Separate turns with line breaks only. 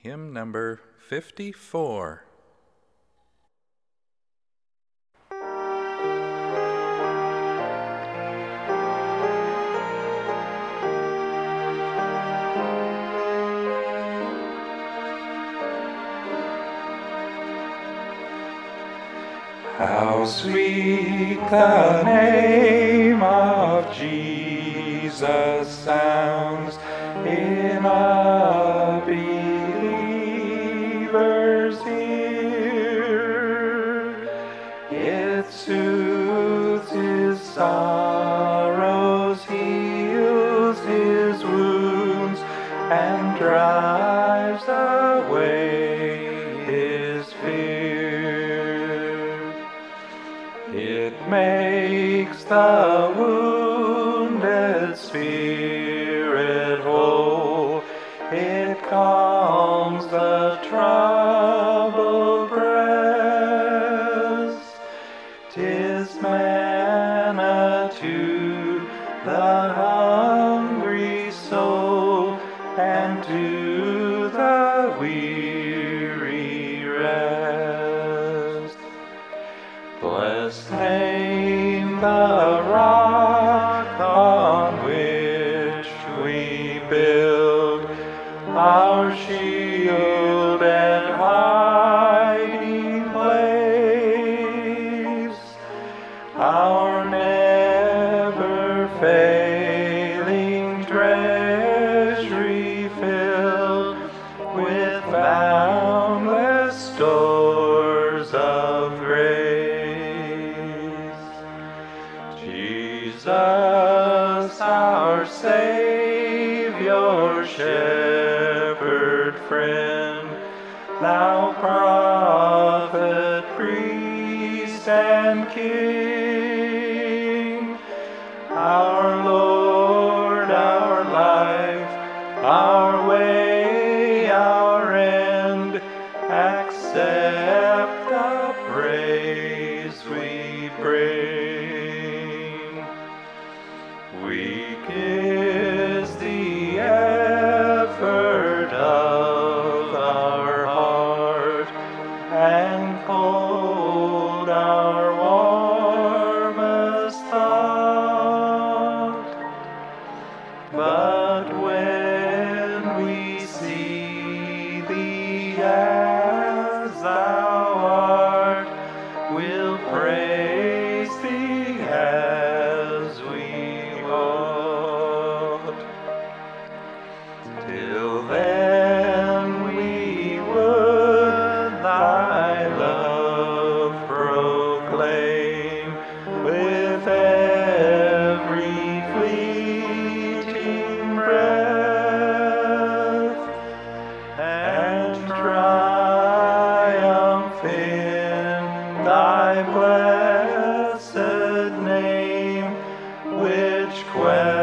Hymn number 54.
How sweet the name of Jesus sounds in a believer's ear. It soothes his sorrows, heals his wounds, and drives away his fear. It makes the wounded spirit whole. It calms the troubled breast. 'Tis manna to the hungry soul, and to the weary rest. Blessed name, the rock on which we build our shield and hiding place, our never failing treasury filled with boundless stores of grace. Jesus, our Savior, Shepherd, friend, thou prophet, priest, and King, our Lord, our life, our way, our end, accept the praise we bring. Weak is the effort of our heart, and cold our warmest thought. But when we see thee as thou art, we'll praise thee as we ought. Till then we would thy love proclaim with every fleeting breath, and triumph in thy blessed name, which